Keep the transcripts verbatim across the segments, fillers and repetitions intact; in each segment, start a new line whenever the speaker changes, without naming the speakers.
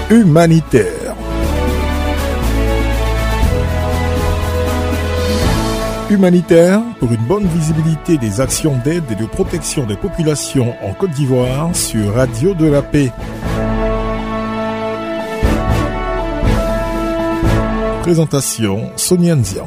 humanitaire. Humanitaire pour une bonne visibilité des actions d'aide et de protection des populations en Côte d'Ivoire sur Radio de la Paix. Présentation Sonia Nzian.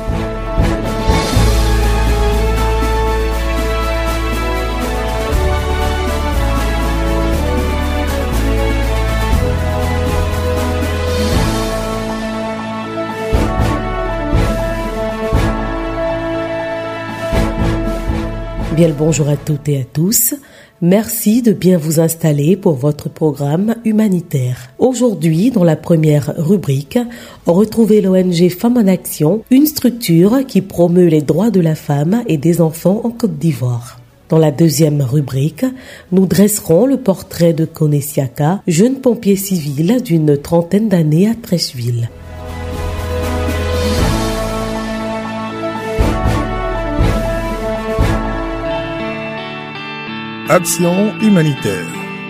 Bien le bonjour à toutes et à tous. Merci de bien vous installer pour votre programme humanitaire. Aujourd'hui, dans la première rubrique, on retrouve l'O N G Femmes en Action, une structure qui promeut les droits de la femme et des enfants en Côte d'Ivoire. Dans la deuxième rubrique, nous dresserons le portrait de Koné Siaka, jeune pompier civil d'une trentaine d'années à Treichville.
Action humanitaire.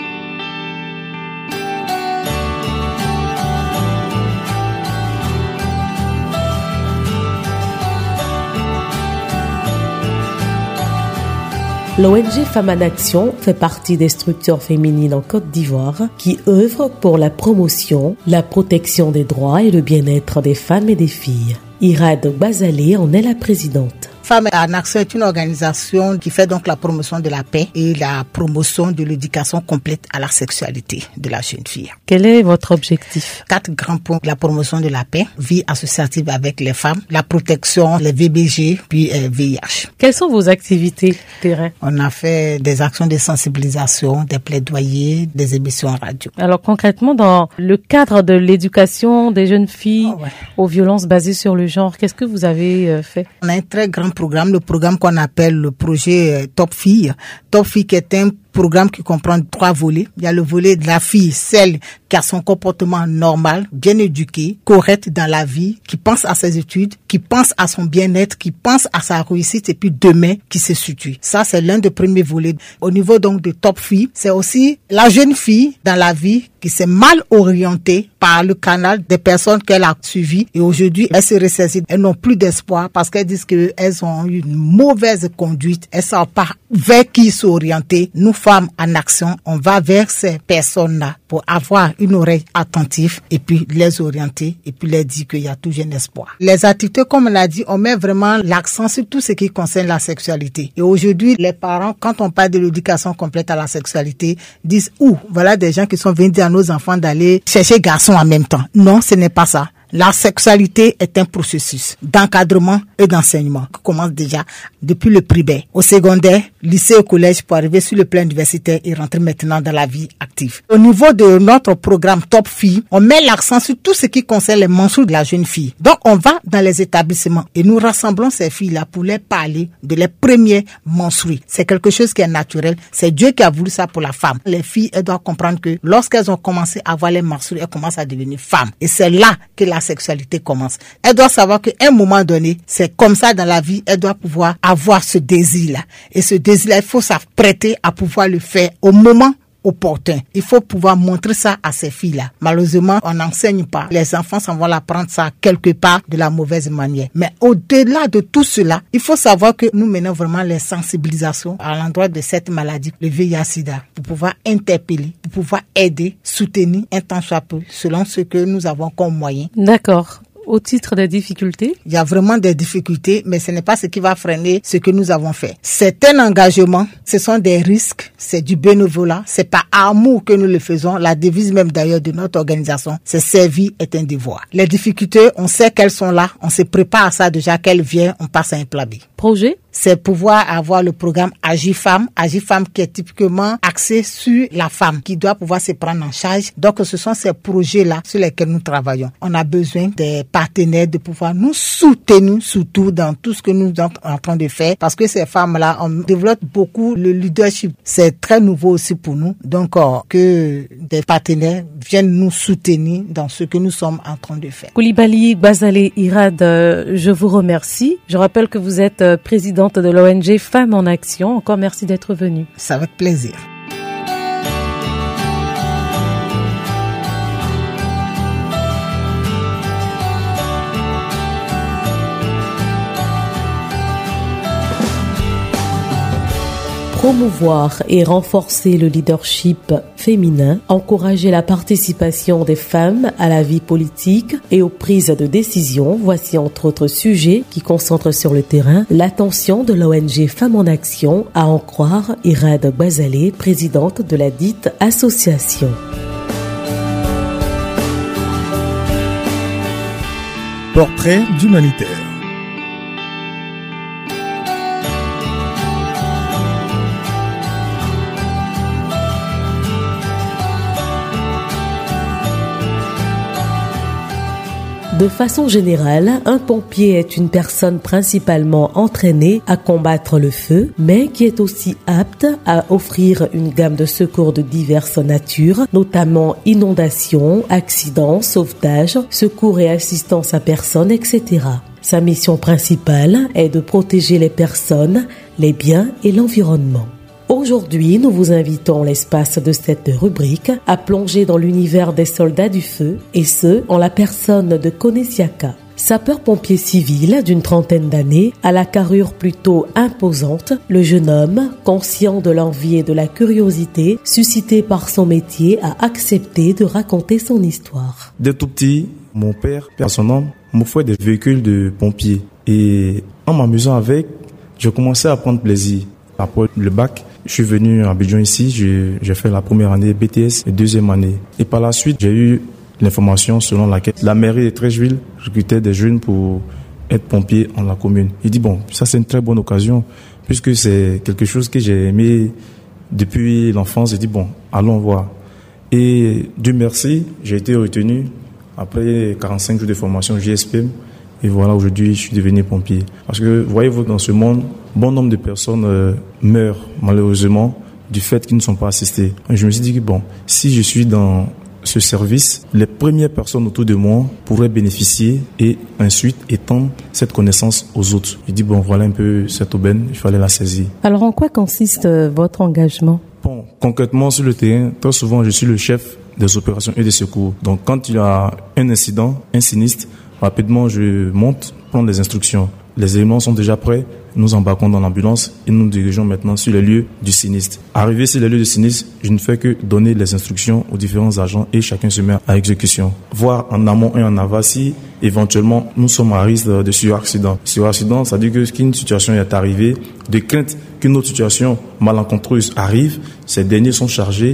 L'O N G Femmes en Action fait partie des structures féminines en Côte d'Ivoire qui œuvrent pour la promotion, la protection des droits et le bien-être des femmes et des filles. Irad Bazalé en est la présidente.
Femmes en Action est une organisation qui fait donc la promotion de la paix et la promotion de l'éducation complète à la sexualité de la jeune fille.
Quel est votre objectif?
Quatre grands points. La promotion de la paix, vie associative avec les femmes, la protection, les V B G, puis euh, V I H.
Quelles sont vos activités terrain?
On a fait des actions de sensibilisation, des plaidoyers, des émissions radio.
Alors concrètement, dans le cadre de l'éducation des jeunes filles
oh ouais.
aux violences basées sur le genre, qu'est-ce que vous avez euh, fait?
On a un très grand programme, le programme qu'on appelle le projet Top Fille. Top Fille qui est un programme qui comprend trois volets. Il y a le volet de la fille, celle qui a son comportement normal, bien éduquée, correcte dans la vie, qui pense à ses études, qui pense à son bien-être, qui pense à sa réussite et puis demain qui se situe. Ça, c'est l'un des premiers volets. Au niveau donc de Top Fille, c'est aussi la jeune fille dans la vie qui s'est mal orientée par le canal des personnes qu'elle a suivies et aujourd'hui, elles se ressaisissent. Elles n'ont plus d'espoir parce qu'elles disent qu'elles ont eu une mauvaise conduite. Elles ne savent pas vers qui s'orienter. Nous, femmes en action, on va vers ces personnes-là pour avoir une oreille attentive et puis les orienter et puis leur dire qu'il y a toujours un espoir. Les activités, comme on l'a dit, on met vraiment l'accent sur tout ce qui concerne la sexualité. Et aujourd'hui, les parents, quand on parle de l'éducation complète à la sexualité, disent « Ouh, voilà des gens qui sont venus dire à nos enfants d'aller chercher garçons en même temps. » Non, ce n'est pas ça. La sexualité est un processus d'encadrement et d'enseignement qui commence déjà depuis le primaire, au secondaire, lycée, au collège pour arriver sur le plan universitaire et rentrer maintenant dans la vie active. Au niveau de notre programme Top Fille, on met l'accent sur tout ce qui concerne les menstrues de la jeune fille. Donc, on va dans les établissements et nous rassemblons ces filles-là pour leur parler de les premiers menstrues. C'est quelque chose qui est naturel. C'est Dieu qui a voulu ça pour la femme. Les filles, elles doivent comprendre que lorsqu'elles ont commencé à avoir les menstrues, elles commencent à devenir femmes. Et c'est là que la sexualité commence. Elle doit savoir qu'à un moment donné, c'est comme ça dans la vie, elle doit pouvoir avoir ce désir-là. Et ce désir-là, il faut s'apprêter à pouvoir le faire au moment opportun. Il faut pouvoir montrer ça à ces filles-là. Malheureusement, on n'enseigne pas. Les enfants s'en vont l'apprendre ça quelque part de la mauvaise manière. Mais au-delà de tout cela, il faut savoir que nous menons vraiment les sensibilisations à l'endroit de cette maladie, le V I H sida, pour pouvoir interpeller, pour pouvoir aider, soutenir un tant soit peu, selon ce que nous avons comme moyen.
D'accord. Au titre des difficultés?
Il y a vraiment des difficultés, mais ce n'est pas ce qui va freiner ce que nous avons fait. C'est un engagement, ce sont des risques, c'est du bénévolat, c'est par amour que nous le faisons. La devise même d'ailleurs de notre organisation, c'est servir est un devoir. Les difficultés, on sait qu'elles sont là, on se prépare à ça déjà, qu'elles viennent, on passe à un plan B.
Projet?
C'est pouvoir avoir le programme Agifemme, Agifemme qui est typiquement axé sur la femme, qui doit pouvoir se prendre en charge. Donc, ce sont ces projets-là sur lesquels nous travaillons. On a besoin des partenaires de pouvoir nous soutenir, surtout dans tout ce que nous sommes en train de faire, parce que ces femmes-là, on développe beaucoup le leadership. C'est très nouveau aussi pour nous. Donc, euh, que des partenaires viennent nous soutenir dans ce que nous sommes en train de faire.
Koulibaly Bazalé Irad, euh, je vous remercie. Je rappelle que vous êtes euh, présidente de l'O N G Femmes en Action. Encore merci d'être venue.
C'est avec plaisir.
Promouvoir et renforcer le leadership féminin, encourager la participation des femmes à la vie politique et aux prises de décision, voici entre autres sujets qui concentrent sur le terrain l'attention de l'O N G Femmes en Action, à en croire Irad Bazalé, présidente de la dite association.
Portrait d'humanitaire.
De façon générale, un pompier est une personne principalement entraînée à combattre le feu, mais qui est aussi apte à offrir une gamme de secours de diverses natures, notamment inondations, accidents, sauvetage, secours et assistance à personnes, et cetera. Sa mission principale est de protéger les personnes, les biens et l'environnement. Aujourd'hui, nous vous invitons, l'espace de cette rubrique, à plonger dans l'univers des soldats du feu, et ce, en la personne de Konesiaka. Sapeur-pompier civil d'une trentaine d'années, à la carrure plutôt imposante, le jeune homme, conscient de l'envie et de la curiosité suscitée par son métier, a accepté de raconter son histoire.
Dès tout petit, mon père, père son nom, m'offrait des véhicules de pompiers. Et en m'amusant avec, j'ai commencé à prendre plaisir. Après le bac, je suis venu à Abidjan ici, j'ai, j'ai fait la première année B T S et deuxième année. Et par la suite, j'ai eu l'information selon laquelle la mairie de Treichville recrutait des jeunes pour être pompiers en la commune. Il dit bon, ça c'est une très bonne occasion puisque c'est quelque chose que j'ai aimé depuis l'enfance. J'ai dit bon, allons voir. Et Dieu merci, j'ai été retenu après quarante-cinq jours de formation J S P M. Et voilà, aujourd'hui, je suis devenu pompier. Parce que, voyez-vous, dans ce monde, bon nombre de personnes euh, meurent, malheureusement, du fait qu'ils ne sont pas assistés. Et je me suis dit que, bon, si je suis dans ce service, les premières personnes autour de moi pourraient bénéficier et ensuite étendre cette connaissance aux autres. Je dis, bon, voilà un peu cette aubaine, il fallait la saisir.
Alors, en quoi consiste euh, votre engagement ?
Bon, concrètement, sur le terrain, très souvent, je suis le chef des opérations et des secours. Donc, quand il y a un incident, un sinistre, rapidement, je monte, prendre les instructions. Les éléments sont déjà prêts. Nous embarquons dans l'ambulance et nous nous dirigeons maintenant sur les lieux du sinistre. Arrivé sur les lieux du sinistre, je ne fais que donner les instructions aux différents agents et chacun se met à exécution. Voir en amont et en aval si éventuellement nous sommes à risque de suraccident. Suraccident, ça veut dire que qu'une situation est arrivée, de crainte qu'une autre situation malencontreuse arrive, ces derniers sont chargés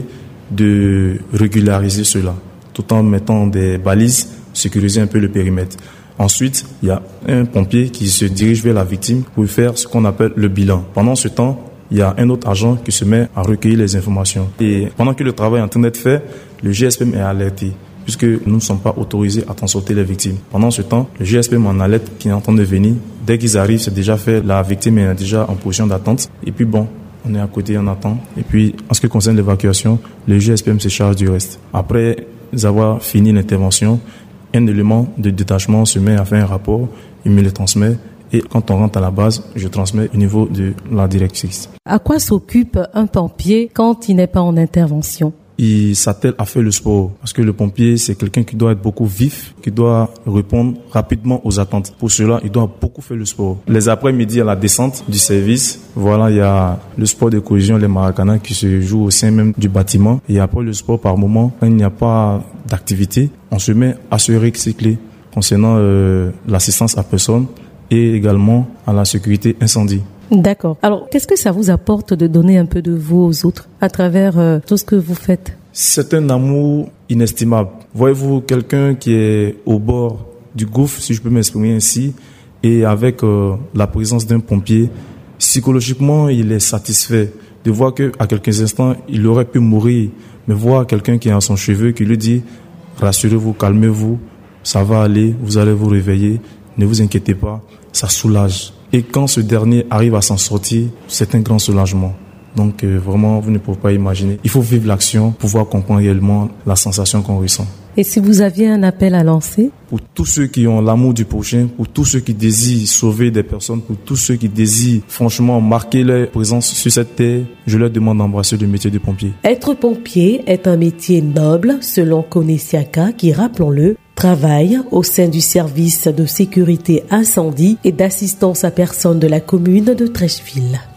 de régulariser cela, tout en mettant des balises, sécuriser un peu le périmètre. Ensuite, il y a un pompier qui se dirige vers la victime pour faire ce qu'on appelle le bilan. Pendant ce temps, il y a un autre agent qui se met à recueillir les informations. Et pendant que le travail est en train d'être fait, le G S P M est alerté, puisque nous ne sommes pas autorisés à transporter les victimes. Pendant ce temps, le G S P M en alerte qui est en train de venir. Dès qu'ils arrivent, c'est déjà fait, la victime est déjà en position d'attente. Et puis bon, on est à côté, on attend. Et puis, en ce qui concerne l'évacuation, le G S P M se charge du reste. Après avoir fini l'intervention, un élément de détachement se met à faire un rapport, il me le transmet et quand on rentre à la base, je transmets au niveau de la directrice.
À quoi s'occupe un pompier quand il n'est pas en intervention ?
Il s'attelle à faire le sport parce que le pompier, c'est quelqu'un qui doit être beaucoup vif, qui doit répondre rapidement aux attentes. Pour cela, il doit beaucoup faire le sport. Les après-midi à la descente du service, voilà, il y a le sport de cohésion, les maracana qui se joue au sein même du bâtiment. Et après le sport, par moment, quand il n'y a pas d'activité, on se met à se recycler concernant euh, l'assistance à personne et également à la sécurité incendie.
D'accord. Alors, qu'est-ce que ça vous apporte de donner un peu de vous aux autres à travers euh, tout ce que vous faites ?
C'est un amour inestimable. Voyez-vous, quelqu'un qui est au bord du gouffre, si je peux m'exprimer ainsi, et avec euh, la présence d'un pompier, psychologiquement, il est satisfait de voir qu'à quelques instants, il aurait pu mourir, mais voir quelqu'un qui est à son cheveu, qui lui dit « Rassurez-vous, calmez-vous, ça va aller, vous allez vous réveiller, ne vous inquiétez pas », ça soulage. Et quand ce dernier arrive à s'en sortir, c'est un grand soulagement. Donc euh, vraiment, vous ne pouvez pas imaginer. Il faut vivre l'action pour pouvoir comprendre réellement la sensation qu'on ressent.
Et si vous aviez un appel à lancer ?
Pour tous ceux qui ont l'amour du prochain, pour tous ceux qui désirent sauver des personnes, pour tous ceux qui désirent franchement marquer leur présence sur cette terre, je leur demande d'embrasser le métier de pompier.
Être pompier est un métier noble, selon Konesiaka, qui, rappelons-le, travaille au sein du service de sécurité incendie et d'assistance à personnes de la commune de Treichville.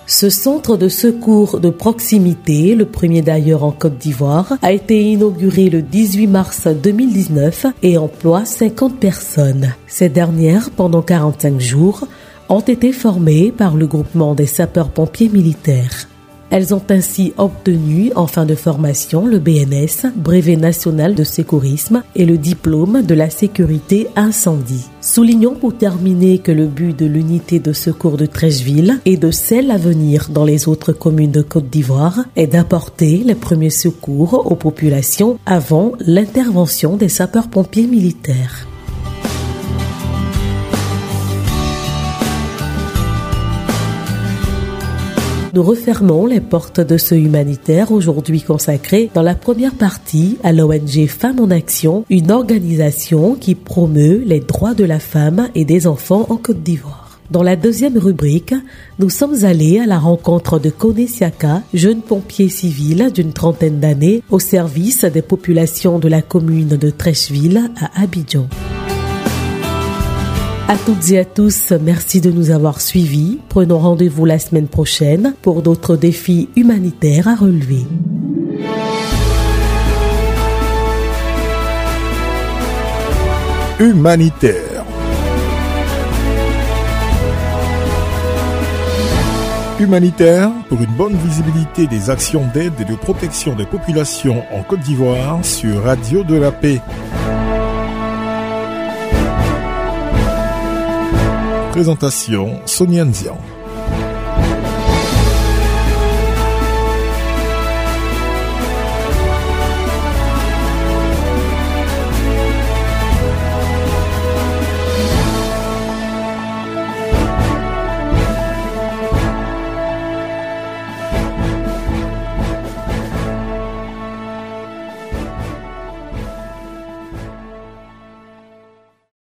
Ce centre de secours de proximité, le premier d'ailleurs en Côte d'Ivoire, a été inauguré le dix-huit mars deux mille dix-neuf et emploie cinquante personnes. Ces dernières, pendant quarante-cinq jours, ont été formées par le groupement des sapeurs-pompiers militaires. Elles ont ainsi obtenu en fin de formation le B N S, brevet national de secourisme, et le diplôme de la sécurité incendie. Soulignons pour terminer que le but de l'unité de secours de Treichville et de celle à venir dans les autres communes de Côte d'Ivoire est d'apporter les premiers secours aux populations avant l'intervention des sapeurs-pompiers militaires. Nous refermons les portes de ce humanitaire aujourd'hui consacré dans la première partie à l'O N G Femmes en Action, une organisation qui promeut les droits de la femme et des enfants en Côte d'Ivoire. Dans la deuxième rubrique, nous sommes allés à la rencontre de Kone Siaka, jeune pompier civil d'une trentaine d'années au service des populations de la commune de Treichville à Abidjan. À toutes et à tous, merci de nous avoir suivis. Prenons rendez-vous la semaine prochaine pour d'autres défis humanitaires à relever.
Humanitaire. Humanitaire pour une bonne visibilité des actions d'aide et de protection des populations en Côte d'Ivoire sur Radio de la Paix. Présentation Sonia Nzian.